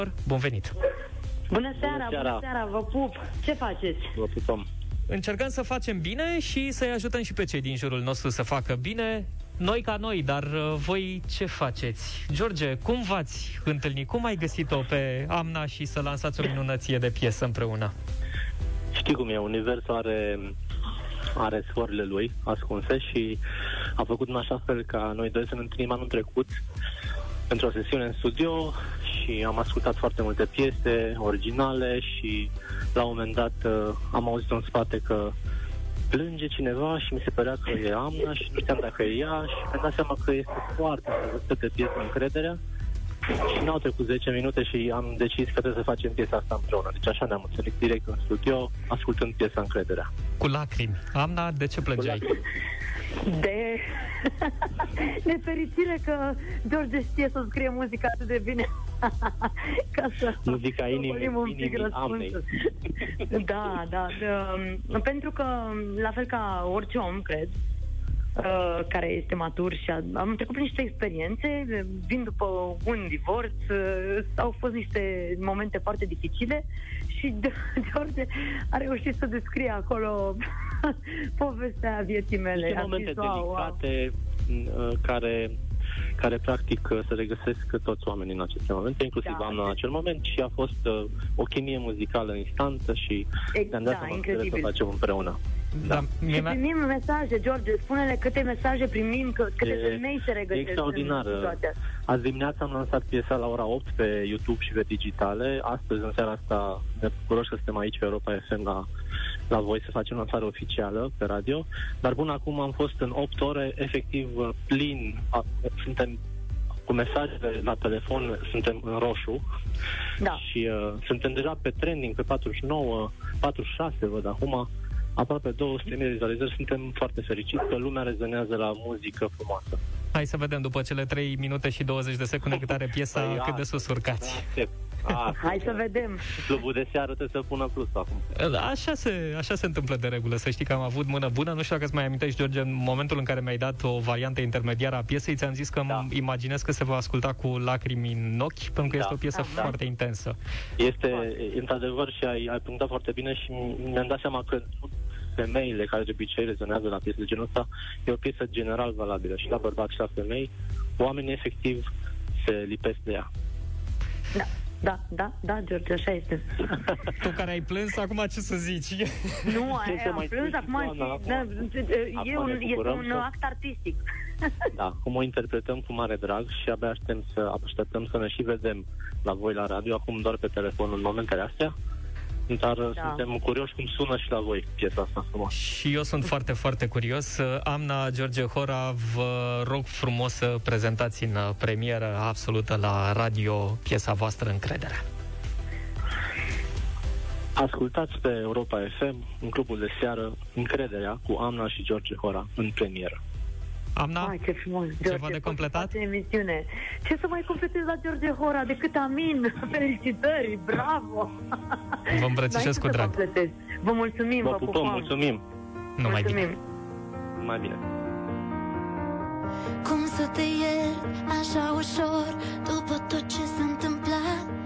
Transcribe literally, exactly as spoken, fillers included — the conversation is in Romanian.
Bun venit! Bună seara, bună seara, bună seara, vă pup! Ce faceți? Vă pupăm! Încercăm să facem bine și să-i ajutăm și pe cei din jurul nostru să facă bine. Noi ca noi, dar uh, voi ce faceți? George, cum v-ați întâlnit? Cum ai găsit-o pe Amna și să lansați o minunăție de piesă împreună? Știi cum e, universul are, are sforile lui ascunse și a făcut în așa fel ca noi doi să ne întâlnim anul trecut pentru o sesiune în studio și am ascultat foarte multe piese originale și la un moment dat uh, am auzit în spate că plânge cineva și mi se părea că e Amna și nu știam dacă e ea și mi-am dat seama că este foarte îndrăgostită de piesă Încrederea și n-au trecut zece minute și am decis că trebuie să facem piesa asta împreună. Deci așa ne-am întâlnit direct în studio, ascultând piesa Încrederea. Cu lacrimi. Amna, de ce plângeai? De... de fericire că George știe să scrie muzica atât de bine. Ca să muzica inimii, inimii Amnei. Da, da, da. Pentru că, la fel ca orice om, cred, Uh, care este matur și a, am trecut prin niște experiențe, vin după un divorț, uh, au fost niște momente foarte dificile și George a reușit să descrie acolo povestea vieții mele. Niște momente zis, wow, delicate wow. care care practic se regăsesc toți oamenii în aceste momente, inclusiv da, Amna în acel moment și a fost uh, o chimie muzicală instantă și ne-am dat seama că trebuie să facem împreună. Da. Da. Și primim mesaje, George, spune-le câte mesaje primim, că, câte e, femei se regăsesc. Extraordinar. Azi dimineața am lansat piesa la ora opt pe YouTube și pe digitale. Astăzi, în seara asta, ne bucuroși că suntem aici pe Europa F M la, la voi să facem lansare oficială pe radio. Dar până acum am fost în opt ore, efectiv plin. A, suntem cu mesaje la telefon, suntem în roșu. Da. Și uh, suntem deja pe trending, pe patruzeci și nouă, patruzeci și șase, văd acum. Aproape două sute de mii de vizualizări. Suntem foarte fericiți că lumea rezonează la muzică frumoasă. Hai să vedem după cele trei minute și douăzeci de secunde cât are piesa, păi, cât de sus urcați. A, Hai să vedem. Clubul de seară trebuie să pună plus acum. Așa se, așa se întâmplă de regulă. Să știi că am avut mână bună. Nu știu dacă îți mai amintești, George, în momentul în care mi-ai dat o variantă intermediară a piesei, ți-am zis că da. îmi imaginez că se va asculta cu lacrimi în ochi, pentru că da. este o piesă da. foarte intensă. Este, într-adevăr, și ai, ai punctat foarte bine și mi-am dat seama că femeile care de obicei rezonează la piese de genul ăsta e o piesă general valabilă și la bărbați și la femei. Oamenii efectiv se lipesc de ea. Da. Da, da, da, George, așa este. Tu care ai plâns, acum ce să zici? Nu, am plâns acum și da, e un, este un act artistic. Da, cum o interpretăm cu mare drag și abia așteptăm să, așteptăm să ne și vedem la voi la radio, acum doar pe telefon în momentele astea. Dar da. suntem curioși cum sună și la voi piesa asta frumos. Și eu sunt foarte, foarte curios. Amna, George Hora, vă rog frumos să prezentați în premieră absolută la radio piesa voastră Încrederea. Ascultați pe Europa F M, în clubul de seară, Încrederea cu Amna și George Hora în premieră. Amna, Ai, ce frumos, George, ceva de completat? Emisiune. Ce să mai completez la George Hora decât amin? Felicitări, bravo! Vă îmbrățișez cu drag. Completez. Vă mulțumim, vă, vă pupăm. pupăm. Mulțumim. Numai mulțumim. bine. Mai bine. Cum să te iert așa ușor după tot ce s-a întâmplat?